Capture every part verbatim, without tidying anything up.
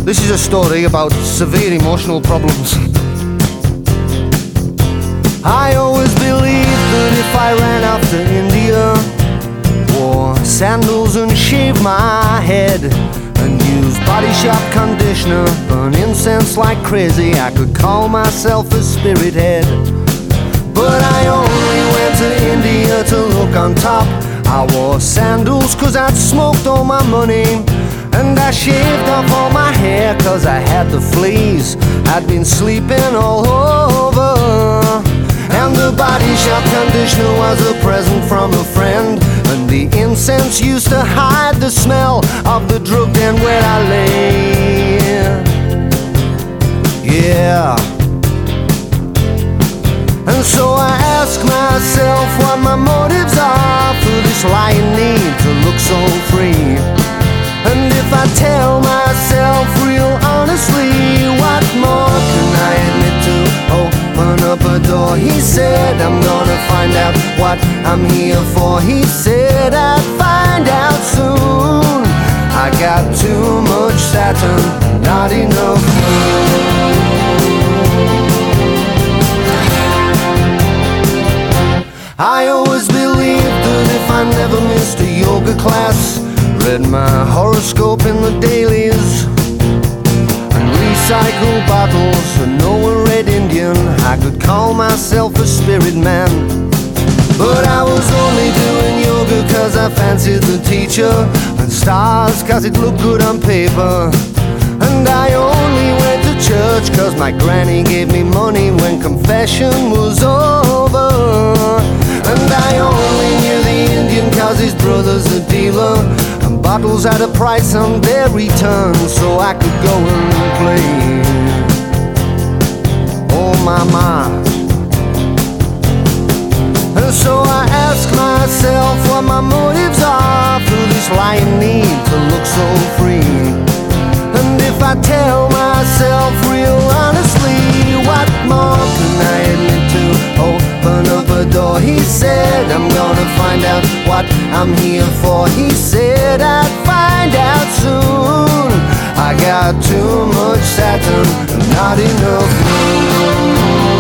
This is a story about severe emotional problems. I always believed that if I ran after India, wore sandals and shaved my head, and used body shop conditioner, burn incense like crazy, I could call myself a spirit head. But I only went to India to look on top. I wore sandals cause I'd smoked all my money, and I shaved off all my hair cause I had the fleas. I'd been sleeping all over, and the body shop conditioner was a present from a friend, and the incense used to hide the smell of the drug den where I lay. Yeah. And so I ask myself what my motives are for this lying need to look so free. And if I tell myself real honestly, what more can I admit to? Open up a door, he said, I'm gonna find out what I'm here for. He said I'd find out soon. I got too much Saturn, not enough moon. I always believed that if I never missed a yoga class, read my horoscope in the dailies, and recycled bottles and know a red Indian, I could call myself a spirit man. But I was only doing yoga cause I fancied the teacher, and stars cause it looked good on paper. And I only went to church cause my granny gave me money when confession was over. And I only knew the Indian cause his brother's a dealer, and bottles had a price on their return, so I could go and play. Oh my my. And so I ask myself what my motives are for this lying need to look so free. And if I tell myself real honestly, what more can I admit to? Open up a door, he said, I'm gonna find out what I'm here for. He said I'd find out soon. I got too much Saturn, not enough moon.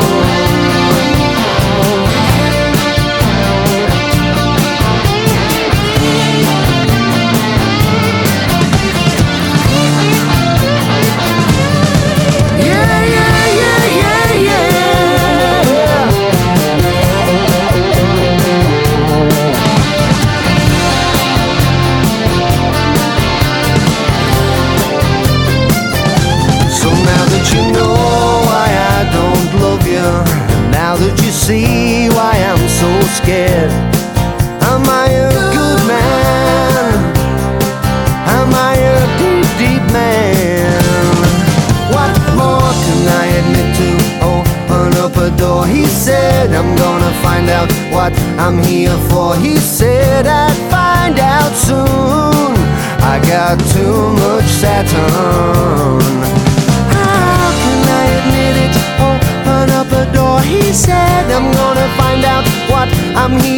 Now that you see why I'm so scared, am I a good man? Am I a deep, deep man? What more can I admit to? Open up a door, he said, I'm gonna find out what I'm here for. He said I'd find out soon. I got too much Saturn. How can I admit it? Open up a door, he said, I'm gonna find out what I'm here